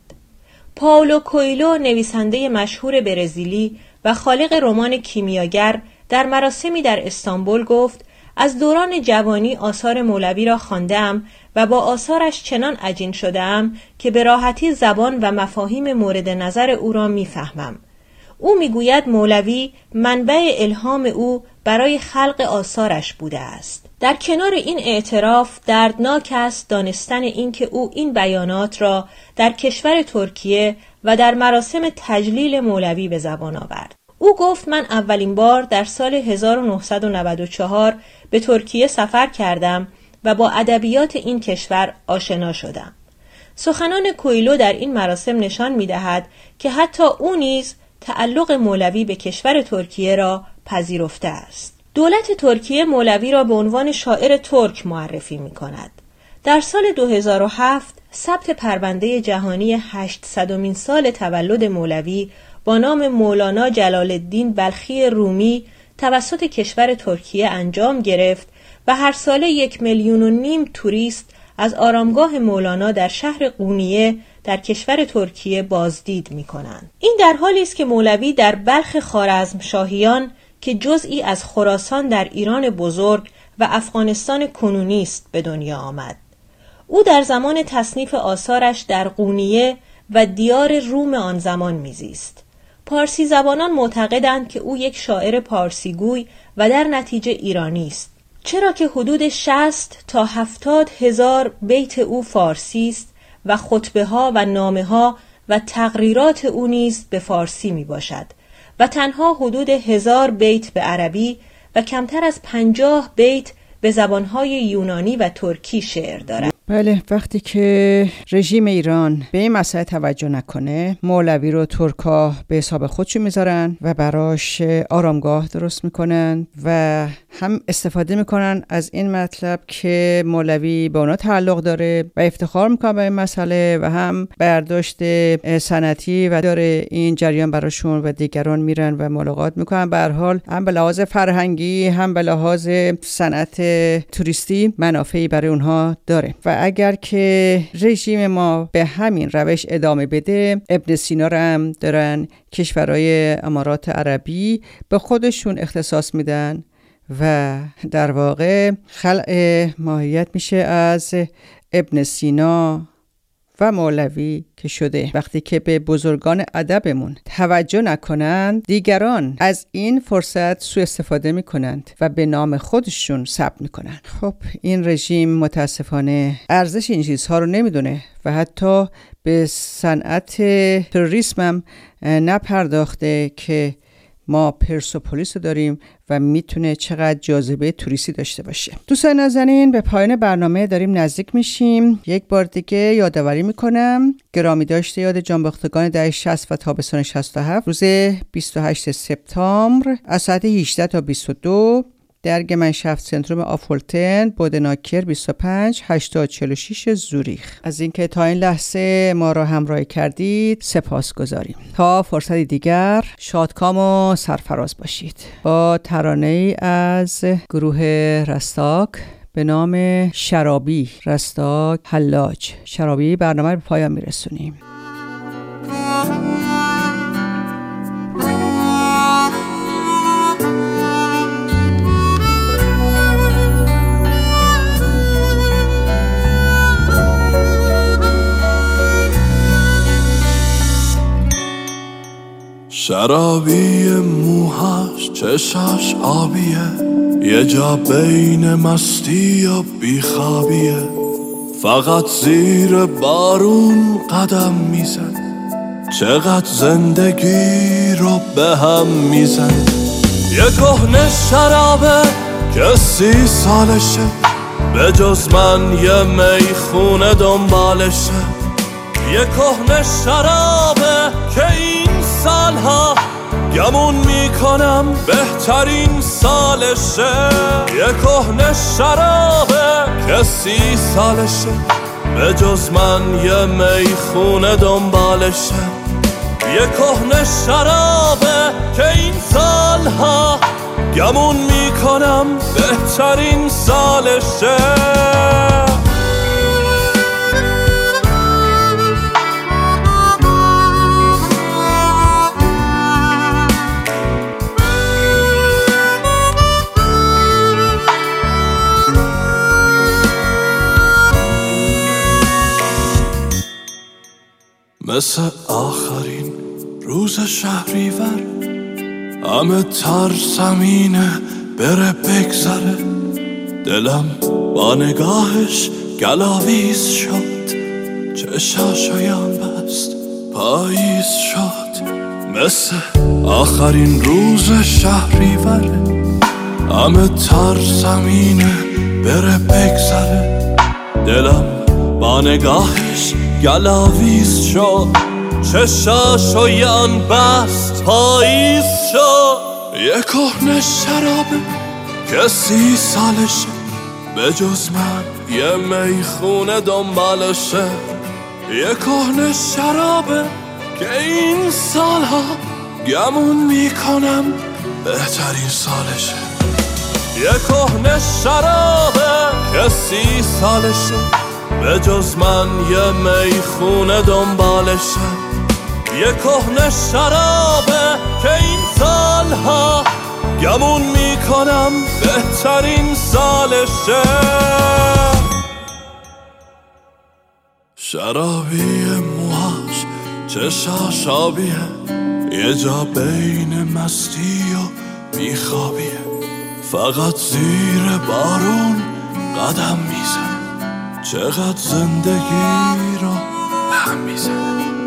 پائولو کوئلو، نویسنده مشهور برزیلی و خالق رمان کیمیاگر، در مراسمی در استانبول گفت: از دوران جوانی آثار مولوی را خوانده‌ام و با آثارش چنان عجین شده‌ام که به راحتی زبان و مفاهیم مورد نظر او را میفهمم. او میگوید مولوی منبع الهام او برای خلق آثارش بوده است. در کنار این اعتراف دردناک است دانستن این که او این بیانات را در کشور ترکیه و در مراسم تجلیل مولوی به زبان آورد. او گفت: من اولین بار در سال 1994 به ترکیه سفر کردم و با ادبیات این کشور آشنا شدم. سخنان کوئلو در این مراسم نشان می‌دهد که حتی او نیز تعلق مولوی به کشور ترکیه را پذیرفته است. دولت ترکیه مولوی را به عنوان شاعر ترک معرفی می‌کند. در سال 2007 ثبت پرونده جهانی 800مین سال تولد مولوی با نام مولانا جلال الدین بلخی رومی توسط کشور ترکیه انجام گرفت و هر ساله 1.5 میلیون توریست از آرامگاه مولانا در شهر قونیه در کشور ترکیه بازدید می‌کنند. این در حالی است که مولوی در بلخ خوارزمشاهیان که جزئی از خراسان در ایران بزرگ و افغانستان کنونی است به دنیا آمد. او در زمان تصنیف آثارش در قونیه و دیار روم آن زمان میزیست. پارسی زبانان معتقدند که او یک شاعر پارسیگوی و در نتیجه ایرانی است، چرا که حدود 60 تا 70 هزار بیت او فارسی است و خطبه ها و نامه ها و تقریرات او نیز به فارسی می باشد و تنها حدود 1000 بیت به عربی و کمتر از 50 بیت به زبانهای یونانی و ترکی شعر دارد.
بله، وقتی که رژیم ایران به این مسئله توجه نکنه، مولوی رو ترکا به حساب خودشون میذارن و براش آرامگاه درست میکنن و هم استفاده میکنن از این مطلب که مولوی به اونا تعلق داره و افتخار میکنن به این مسئله و هم برداشت سنتی و داره این جریان براشون و دیگران میرن و ملاقات میکنن. به هر حال هم به لحاظ فرهنگی هم به لحاظ صنعت توریستی منافعی برای اونها داره و اگر که رژیم ما به همین روش ادامه بده، ابن سینا رو هم دارن کشورهای امارات عربی به خودشون اختصاص میدن و در واقع خلع ماهیت میشه از ابن سینا و مولوی که شده. وقتی که به بزرگان ادبمون توجه نکنند، دیگران از این فرصت سوء استفاده میکنند و به نام خودشون ثبت میکنند. خب این رژیم متاسفانه ارزش این چیزها رو نمیدونه و حتی به صنعت تروریسم هم نپرداخته که ما پرسپولیس داریم و میتونه چقدر جاذبه توریستی داشته باشه. دوستان نازنین، به پایان برنامه داریم نزدیک میشیم. یک بار دیگه یادآوری میکنم گرامی داشته یاد جانباختگان دهه 60 و تابستان 67 روز 28 سپتامبر از ساعت 18 تا 22 در گمنشافت سنتروم آفولتن بودناکر 25 8046 زوریخ. از اینکه تا این لحظه ما را همراهی کردید سپاسگزاریم. تا فرصتی دیگر شادکام و سرفراز باشید. با ترانه‌ای از گروه رستاک به نام شرابی، رستاک حلاج شرابی، برنامه به پایان میرسونیم.
شرابی موهاش چشاش آبیه، یه جا بین مستی و بیخوابیه، فقط زیر بارون قدم میزن، چقدر زندگی رو به هم میزن. یه کهنه شرابه که 30 سالشه، به جز من یه میخونه دنبالشه. یه کهنه شرابه که این سالها گمون میکنم بهترین سالشه. یه کهنه شرابه که 30 سالشه، به جز من یه میخونه دنبالشه. یه کهنه شرابه که این سالها گمون میکنم بهترین سالشه. مثل آخرین روز شهریور، همه ترسمینه بره بگذره. دلم با نگاهش گلاویز شد، چشاشو یم بست پاییز شد. مثل آخرین روز شهریور، همه ترسمینه بره بگذره. دلم با نگاهش گلاویز شد، چشاشو یم بست پاییز شد. یه کهنه شرابه که 30 سالشه، به جز من یه میخونه دنبالشه. یه کهنه شرابه که این سالها گمون میکنم بهترین سالشه. یه کهنه شرابه که 30 سالشه، به جز من یه میخونه دنبالشه. یه کهنه شرابه که این سالها گمون میکنم بهترین سالشه. شرابی موهاش چشاش آبیه، یه جا بین مستی و بیخوابیه. فقط زیر بارون قدم میزنه، چقدر زندگی رو به هم میزنه.